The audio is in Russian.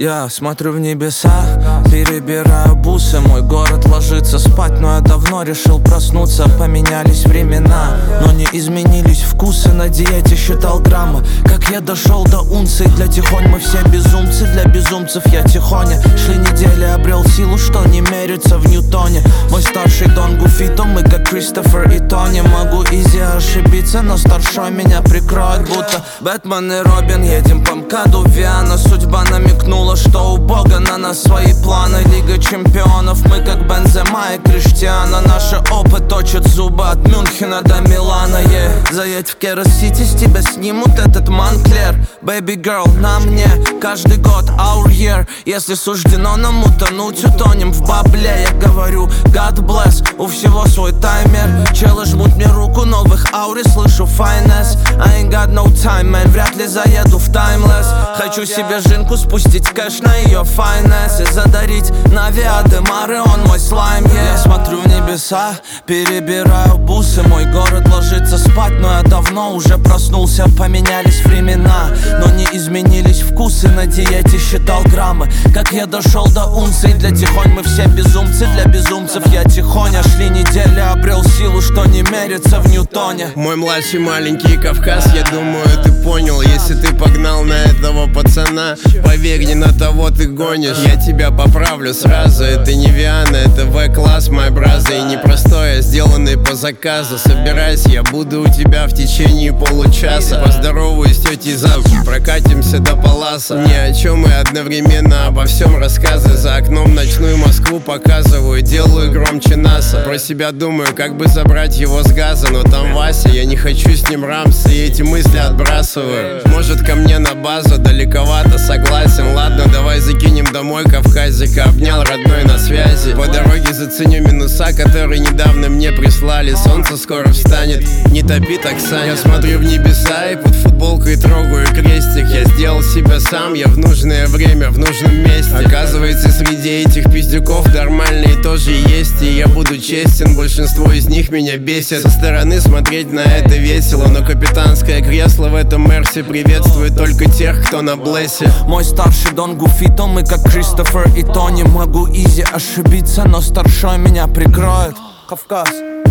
Я смотрю в небеса, перебираю бусы. Мой город ложится спать, но я давно решил проснуться. Поменялись времена, но не изменились вкусы. На диете считал граммы, как я дошел до унции. Для тихонь мы все безумцы, для безумцев я тихоня. Шли недели, обрел силу, что не мерится в Ньютоне. Мой старший Дон Гуфито, мы как Кристофер и Тони. Могу изи ошибиться, но старшой меня прикроет, будто Бэтмен и Робин. Едем по МКАДу Виана, судьба намекнула, что у Бога на нас свои планы. Лига чемпионов, мы как Бензема и Криштиану. Наши опыт точат зубы от Мюнхена до Милана. Заедь в Керос-Сити, с тебя снимут этот Монклер. Baby girl, на мне каждый год our year. Если суждено нам утонуть, утонем в бабле. Я говорю God bless, у всего свой таймер. Челы жмут мне руку, новых аури слышу finesse. I ain't got no time, man, вряд ли заеду в timeless. Хочу себе жинку, спустить кэш на ее finesse и задарить на Виадемары, он мой слайм, Я смотрю в небеса, перебираю бусы. Мой город ложится спать, но я давно уже проснулся. Поменялись времена, но не изменились вкусы. На диете считал граммы, как я дошел до унции. Для тихонь мы все безумцы, для безумцев я тихоня. Шли недели, обрел силу, что не мерится в Ньютоне. Мой младший маленький Кавказ, я думаю, ты понял. Если ты погнал на этого пацана, поверь, не на того ты гонишь. Я тебя поправлю сразу, это не Виана, это В-класс, мой браза. И непростой, а сделанный по заказу. Собирайся, я буду у тебя в течение получаса. Поздороваюсь с тетей завтра, прокатимся до Паласа. Ни о чем и одновременно обо всем рассказы. За окном ночную Москву показываю, делаю громче НАСА. Про себя думаю, как бы забрать его с газа. Но там Вася, я не хочу с ним рамсы, и эти мысли отбрасываю. Может, ко мне на базу, далековато, согласен. Ладно, давай закинем домой Кавказика. Обнял родной на связи. По дороге заценю минуса, которые недавно мне прислали. Солнце скоро встанет, не топи так, Саня. Я смотрю в небеса и под футболкой трогаю крестик. Я сделал себя сам, я в нужное время, в нужном месте. Оказывается, среди этих пиздюков нормальные тоже есть. И я буду честен, большинство из них меня бесит. Со стороны смотреть на это весело, но капитанское кресло в этом Мерсе приветствует только тех, кто на блессе. Мой старший Дон Гуфито, мы как Кристофер и Тони. Могу изи ошибиться, но старшой меня прикроет. Кавказ.